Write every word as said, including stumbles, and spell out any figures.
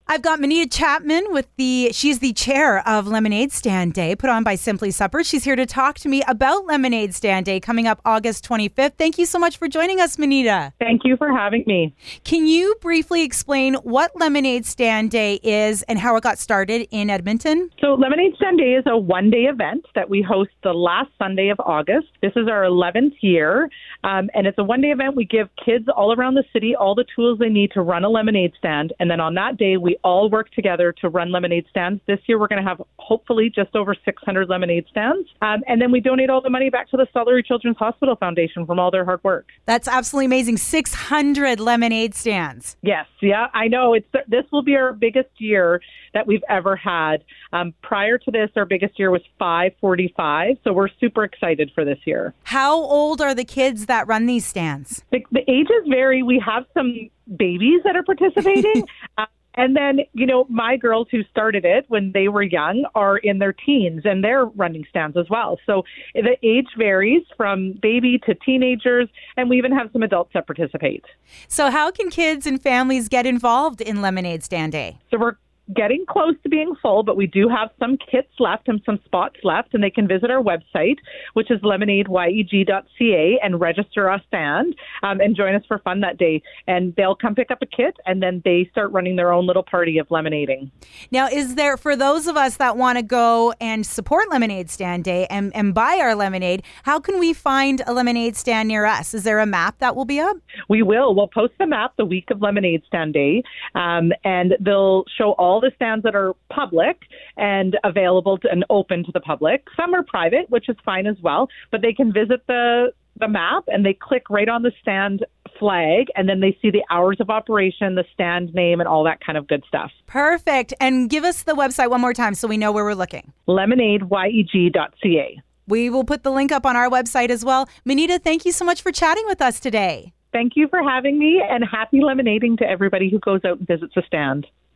I've got Manita Chapman with the, she's the chair of Lemonade Stand Day, put on by Simply Supper. She's here to talk to me about Lemonade Stand Day coming up August twenty-fifth. Thank you so much for joining us, Manita. Thank you for having me. Can you briefly explain what Lemonade Stand Day is and how it got started in Edmonton? So Lemonade Stand Day is a one-day event that we host the last Sunday of August. This is our eleventh year, um, and it's a one-day event. We give kids all around the city all the tools they need to run a lemonade stand, and then on that day, we all work together to run lemonade stands. This year, we're going to have hopefully just over six hundred lemonade stands. Um, and then we donate all the money back to the Stollery Children's Hospital Foundation from all their hard work. That's absolutely amazing. six hundred lemonade stands. Yes. Yeah, I know. It's This will be our biggest year that we've ever had. Um, prior to this, our biggest year was five forty-five. So we're super excited for this year. How old are the kids that run these stands? The, the ages vary. We have some babies that are participating. uh, And then, you know, my girls who started it when they were young are in their teens and they're running stands as well. So the age varies from baby to teenagers, and we even have some adults that participate. So how can kids and families get involved in Lemonade Stand Day? So we're getting close to being full, but we do have some kits left and some spots left, and they can visit our website, which is lemonade y e g dot c a, and register a stand um, and join us for fun that day. And they'll come pick up a kit, and then they start running their own little party of lemonading. Now, is there, for those of us that want to go and support Lemonade Stand Day and, and buy our lemonade, how can we find a lemonade stand near us? Is there a map that will be up? We will. We'll post the map the week of Lemonade Stand Day, um, and they'll show all the stands that are public and available to, and open to the public. Some are private, which is fine as well, but they can visit the the map and they click right on the stand flag, and then they see the hours of operation, the stand name, and all that kind of good stuff. Perfect. And give us the website one more time so we know where we're looking. lemonade y e g dot c a. We will put the link up on our website as well. Manita, thank you so much for chatting with us today. Thank you for having me, and happy lemonading to everybody who goes out and visits the stand.